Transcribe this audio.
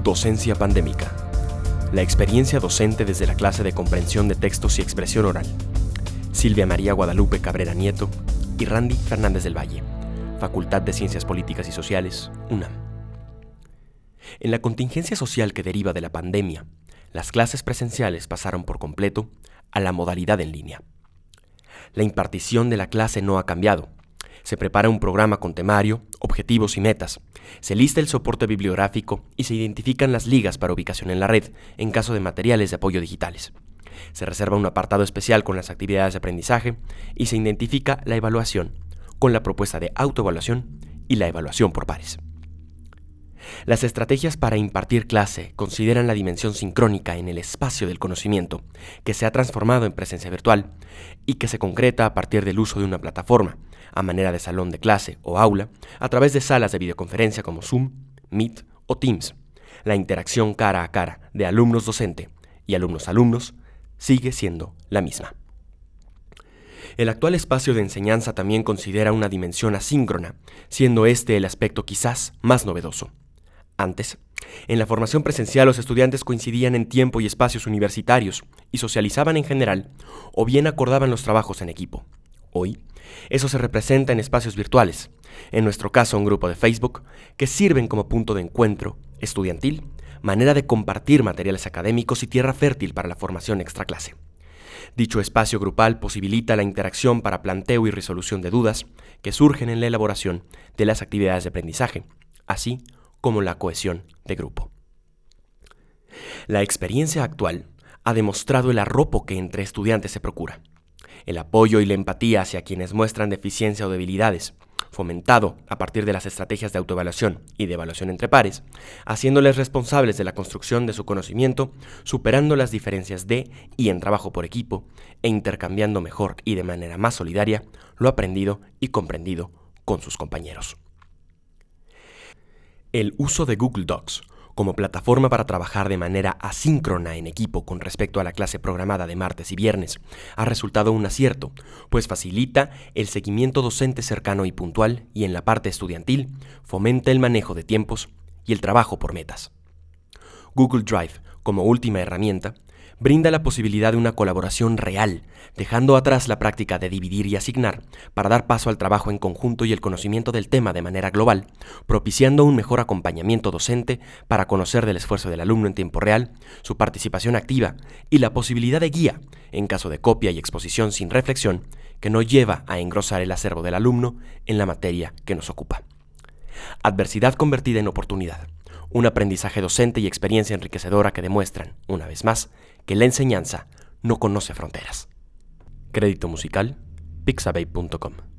Docencia pandémica. La experiencia docente desde la clase de comprensión de textos y expresión oral. Silvia María Guadalupe Cabrera Nieto y Randy Fernández del Valle, Facultad de Ciencias Políticas y Sociales, UNAM. En la contingencia social que deriva de la pandemia, las clases presenciales pasaron por completo a la modalidad en línea. La impartición de la clase no ha cambiado. Se prepara un programa con temario, objetivos y metas. Se lista el soporte bibliográfico y se identifican las ligas para ubicación en la red en caso de materiales de apoyo digitales. Se reserva un apartado especial con las actividades de aprendizaje y se identifica la evaluación con la propuesta de autoevaluación y la evaluación por pares. Las estrategias para impartir clase consideran la dimensión sincrónica en el espacio del conocimiento, que se ha transformado en presencia virtual y que se concreta a partir del uso de una plataforma, a manera de salón de clase o aula, a través de salas de videoconferencia como Zoom, Meet o Teams. La interacción cara a cara de alumnos-docente y alumnos-alumnos sigue siendo la misma. El actual espacio de enseñanza también considera una dimensión asíncrona, siendo este el aspecto quizás más novedoso. Antes, en la formación presencial los estudiantes coincidían en tiempo y espacios universitarios y socializaban en general o bien acordaban los trabajos en equipo. Hoy, eso se representa en espacios virtuales, en nuestro caso un grupo de Facebook, que sirven como punto de encuentro estudiantil, manera de compartir materiales académicos y tierra fértil para la formación extraclase. Dicho espacio grupal posibilita la interacción para planteo y resolución de dudas que surgen en la elaboración de las actividades de aprendizaje, así como la cohesión de grupo. La experiencia actual ha demostrado el arropo que entre estudiantes se procura, el apoyo y la empatía hacia quienes muestran deficiencia o debilidades, fomentado a partir de las estrategias de autoevaluación y de evaluación entre pares, haciéndoles responsables de la construcción de su conocimiento, superando las diferencias de y en trabajo por equipo, e intercambiando mejor y de manera más solidaria lo aprendido y comprendido con sus compañeros. El uso de Google Docs como plataforma para trabajar de manera asíncrona en equipo con respecto a la clase programada de martes y viernes ha resultado un acierto, pues facilita el seguimiento docente cercano y puntual y en la parte estudiantil fomenta el manejo de tiempos y el trabajo por metas. Google Drive, como última herramienta, brinda la posibilidad de una colaboración real, dejando atrás la práctica de dividir y asignar para dar paso al trabajo en conjunto y el conocimiento del tema de manera global, propiciando un mejor acompañamiento docente para conocer del esfuerzo del alumno en tiempo real, su participación activa y la posibilidad de guía en caso de copia y exposición sin reflexión que no lleva a engrosar el acervo del alumno en la materia que nos ocupa. Adversidad convertida en oportunidad. Un aprendizaje docente y experiencia enriquecedora que demuestran, una vez más, que la enseñanza no conoce fronteras. Crédito musical, pixabay.com.